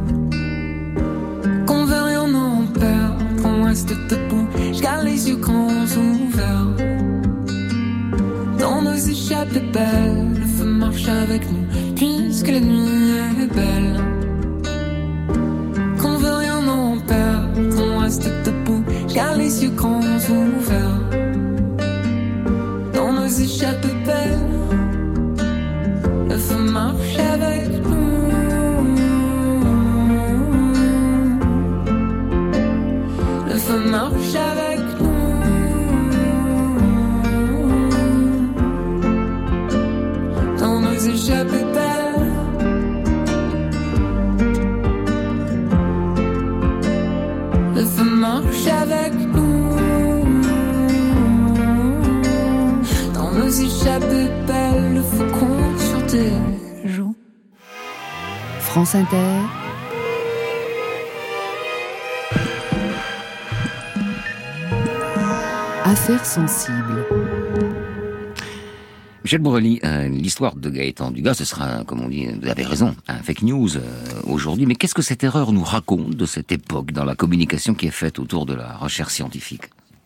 qu'on veut rien en perdre, on reste debout, je garde les yeux grands ouverts. Dans nos échappées belles, le feu marche avec nous. Puisque la nuit est belle, on reste debout, garde les yeux grands ouverts. Dans nos échappées belles, le feu marche avec nous. Le feu marche avec nous. échappées belles. Le feu marche avec nous dans nos échappées belles. Le feu compte sur tes joues. France Inter. Affaires sensibles. Michel Bourrelly, l'histoire de Gaëtan Dugas, ce sera, comme on dit, vous avez raison, un fake news aujourd'hui. Mais qu'est-ce que cette erreur nous raconte de cette époque dans la communication qui est faite autour de la recherche scientifique ?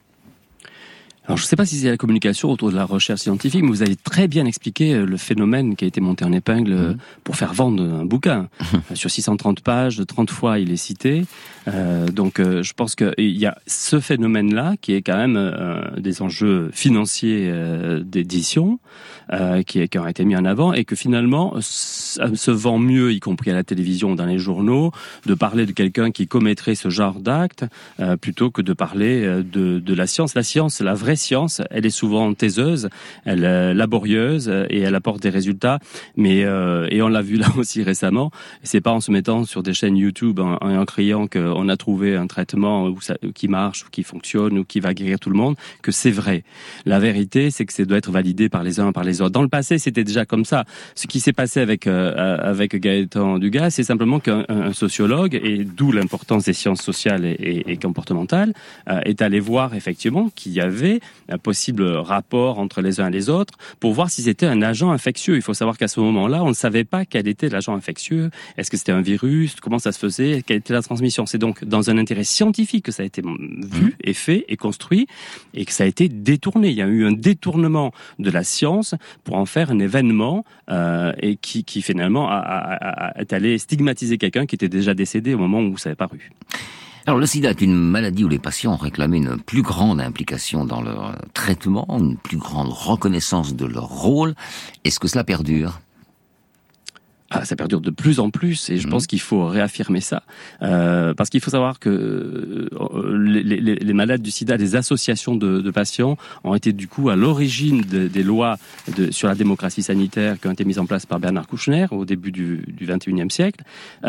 Alors, je ne sais pas si c'est la communication autour de la recherche scientifique, mais vous avez très bien expliqué le phénomène qui a été monté en épingle pour faire vendre un bouquin. Sur 630 pages, 30 fois il est cité. Donc, je pense qu'il y a ce phénomène-là qui est quand même des enjeux financiers d'édition qui ont été mis en avant et que finalement ça se vend mieux, y compris à la télévision, dans les journaux, de parler de quelqu'un qui commettrait ce genre d'acte plutôt que de parler de la science. La science, la vraie science, elle est souvent taiseuse, elle est laborieuse et elle apporte des résultats. Mais et on l'a vu là aussi récemment. C'est pas en se mettant sur des chaînes YouTube en criant qu'on a trouvé un traitement qui marche ou qui fonctionne ou qui va guérir tout le monde que c'est vrai. La vérité, c'est que ça doit être validé par les uns par les autres. Dans le passé, c'était déjà comme ça. Ce qui s'est passé avec Gaëtan Dugas, c'est simplement qu'un sociologue, et d'où l'importance des sciences sociales et comportementales, est allé voir effectivement qu'il y avait un possible rapport entre les uns et les autres pour voir si c'était un agent infectieux. Il faut savoir qu'à ce moment-là, on ne savait pas quel était l'agent infectieux. Est-ce que c'était un virus? Comment ça se faisait? Quelle était la transmission? C'est donc dans un intérêt scientifique que ça a été vu et fait et construit et que ça a été détourné. Il y a eu un détournement de la science pour en faire un événement et qui finalement est allé stigmatiser quelqu'un qui était déjà décédé au moment où ça est paru. Alors le sida est une maladie où les patients ont réclamé une plus grande implication dans leur traitement, une plus grande reconnaissance de leur rôle. Est-ce que cela perdure ? Ça perdure de plus en plus et je pense qu'il faut réaffirmer ça parce qu'il faut savoir que les malades du sida, les associations de patients ont été du coup à l'origine des lois sur la démocratie sanitaire qui ont été mises en place par Bernard Kouchner au début du XXIe siècle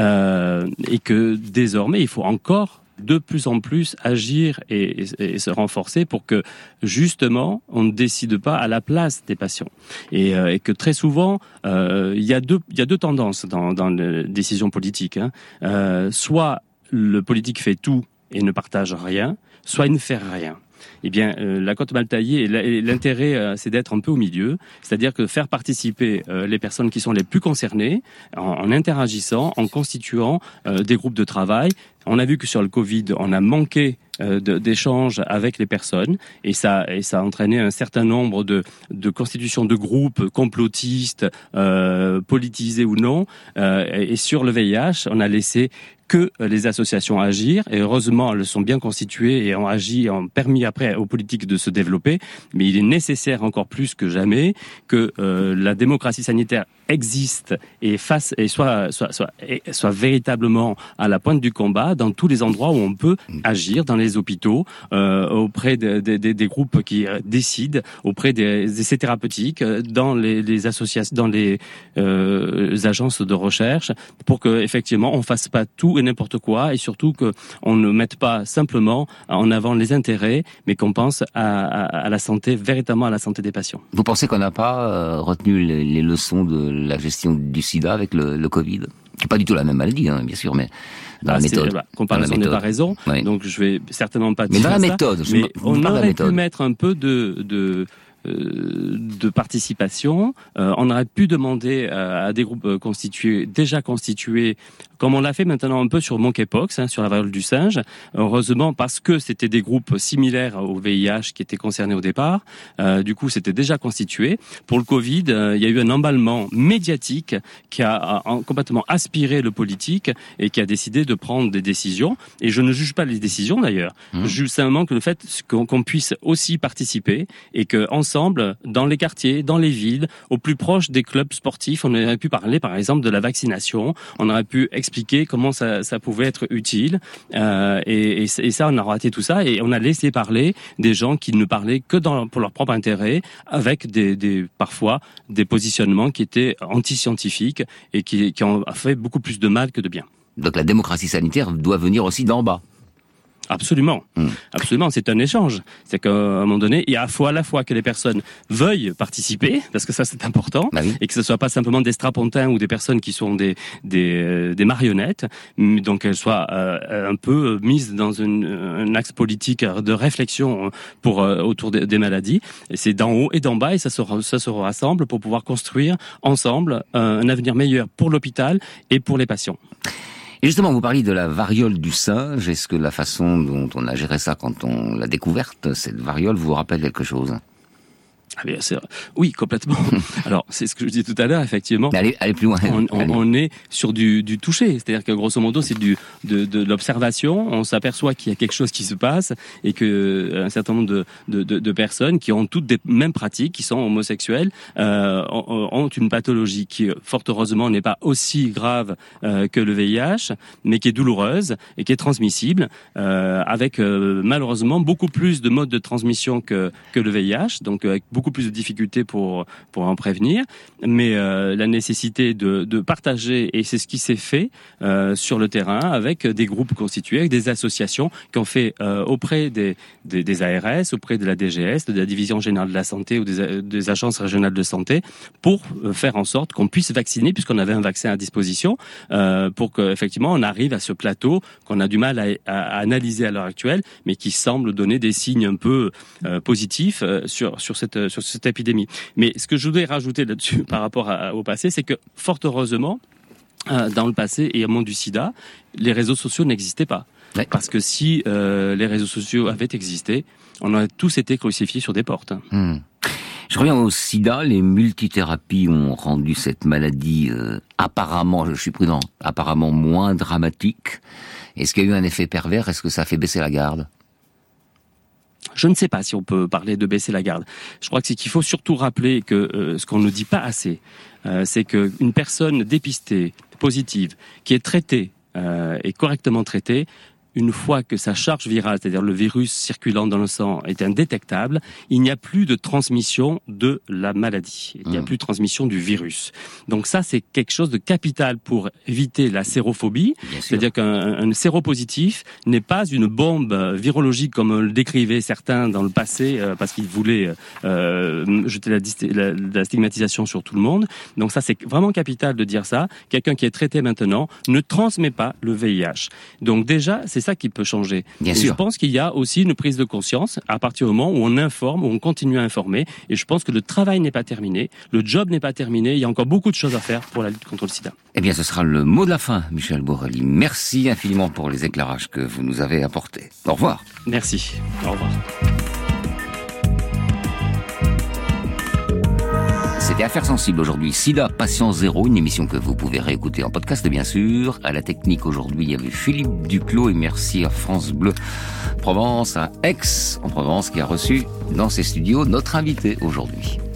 et que désormais il faut encore de plus en plus agir et se renforcer pour que justement on ne décide pas à la place des patients et que très souvent il y a deux tendances dans les décisions politiques. Soit le politique fait tout et ne partage rien, soit il ne fait rien. Eh bien, la cote mal taillée, l'intérêt, c'est d'être un peu au milieu, c'est-à-dire que faire participer les personnes qui sont les plus concernées en interagissant, en constituant des groupes de travail. On a vu que sur le Covid, on a manqué d'échanges avec les personnes et ça a entraîné un certain nombre de constitutions de groupes complotistes, politisés ou non. Et sur le VIH, on a laissé que les associations agir, et heureusement elles sont bien constituées et ont agi et ont permis après aux politiques de se développer, mais il est nécessaire encore plus que jamais que la démocratie sanitaire existe et soit véritablement à la pointe du combat dans tous les endroits où on peut agir, dans les hôpitaux, auprès des groupes qui décident, auprès des essais thérapeutiques, dans les associations, dans les agences de recherche, pour que effectivement on fasse pas tout et n'importe quoi, et surtout qu'on ne mette pas simplement en avant les intérêts, mais qu'on pense à la santé, véritablement à la santé des patients. Vous pensez qu'on n'a pas retenu les leçons de la gestion du sida avec le Covid, qui n'est pas du tout la même maladie, bien sûr, mais dans la méthode. Comparaison n'est pas raison, oui. Donc je vais certainement pas dire ça. Mais dans la méthode, mais on aurait pu mettre un peu de participation. On aurait pu demander à des groupes déjà constitués, comme on l'a fait maintenant un peu sur Monkeypox, sur la variole du singe. Heureusement, parce que c'était des groupes similaires au VIH qui étaient concernés au départ. Du coup, c'était déjà constitué. Pour le Covid, il y a eu un emballement médiatique qui a complètement aspiré le politique et qui a décidé de prendre des décisions. Et je ne juge pas les décisions d'ailleurs. Je juge simplement que le fait qu'on puisse aussi participer et que ensemble dans les quartiers, dans les villes, au plus proche des clubs sportifs. On aurait pu parler, par exemple, de la vaccination. On aurait pu expliquer comment ça pouvait être utile. Et ça, on a raté tout ça. Et on a laissé parler des gens qui ne parlaient que pour leur propre intérêt, avec parfois des positionnements qui étaient anti-scientifiques et qui ont fait beaucoup plus de mal que de bien. Donc la démocratie sanitaire doit venir aussi d'en bas. Absolument. Absolument, c'est un échange. C'est qu'à un moment donné, il y a à la fois que les personnes veuillent participer, parce que ça c'est important, et que ce soit pas simplement des strapontins ou des personnes qui sont des marionnettes, donc qu'elles soient un peu mises dans un axe politique de réflexion autour des maladies. Et c'est d'en haut et d'en bas, et ça se rassemble pour pouvoir construire ensemble un avenir meilleur pour l'hôpital et pour les patients. Et justement, vous parliez de la variole du singe. Est-ce que la façon dont on a géré ça quand on l'a découverte, cette variole, vous rappelle quelque chose ? Oui, complètement. Alors, c'est ce que je disais tout à l'heure, effectivement. Mais allez plus loin. On est sur du toucher. C'est-à-dire que, grosso modo, c'est de l'observation. On s'aperçoit qu'il y a quelque chose qui se passe et que un certain nombre de personnes qui ont toutes des mêmes pratiques, qui sont homosexuelles, ont une pathologie qui, fort heureusement, n'est pas aussi grave que le VIH, mais qui est douloureuse et qui est transmissible, avec malheureusement beaucoup plus de modes de transmission que le VIH, donc avec beaucoup plus de difficultés pour en prévenir, mais la nécessité de partager, et c'est ce qui s'est fait sur le terrain avec des groupes constitués, avec des associations qui ont fait auprès des ARS, auprès de la DGS, de la Division Générale de la Santé ou des agences régionales de santé, pour faire en sorte qu'on puisse vacciner, puisqu'on avait un vaccin à disposition, pour qu'effectivement on arrive à ce plateau qu'on a du mal à analyser à l'heure actuelle, mais qui semble donner des signes un peu positifs sur cette épidémie. Mais ce que je voudrais rajouter là-dessus par rapport au passé, c'est que fort heureusement, dans le passé et au monde du sida, les réseaux sociaux n'existaient pas. Ouais. Parce que si les réseaux sociaux avaient existé, on aurait tous été crucifiés sur des portes. Je reviens au sida. Les multithérapies ont rendu cette maladie apparemment, je suis prudent, apparemment moins dramatique. Est-ce qu'il y a eu un effet pervers ? Est-ce que ça a fait baisser la garde ? Je ne sais pas si on peut parler de baisser la garde. Je crois que c'est qu'il faut surtout rappeler que ce qu'on ne dit pas assez, c'est qu'une personne dépistée, positive, qui est traitée et correctement traitée, une fois que sa charge virale, c'est-à-dire le virus circulant dans le sang, est indétectable, il n'y a plus de transmission de la maladie. Il n'y a plus de transmission du virus. Donc ça, c'est quelque chose de capital pour éviter la sérophobie. C'est-à-dire qu'un séropositif n'est pas une bombe virologique comme le décrivaient certains dans le passé parce qu'ils voulaient jeter la stigmatisation sur tout le monde. Donc ça, c'est vraiment capital de dire ça. Quelqu'un qui est traité maintenant ne transmet pas le VIH. Donc déjà, c'est ça qui peut changer. Bien sûr. Je pense qu'il y a aussi une prise de conscience à partir du moment où on informe, où on continue à informer. Et je pense que le travail n'est pas terminé, le job n'est pas terminé. Il y a encore beaucoup de choses à faire pour la lutte contre le sida. Eh bien, ce sera le mot de la fin, Michel Borrelli. Merci infiniment pour les éclairages que vous nous avez apportés. Au revoir. Merci. Au revoir. C'était Affaires sensibles aujourd'hui. Sida, Patient Zéro, une émission que vous pouvez réécouter en podcast, bien sûr. À la technique aujourd'hui, il y avait Philippe Duclos et merci à France Bleu Provence, à Aix, en Provence, qui a reçu dans ses studios notre invité aujourd'hui.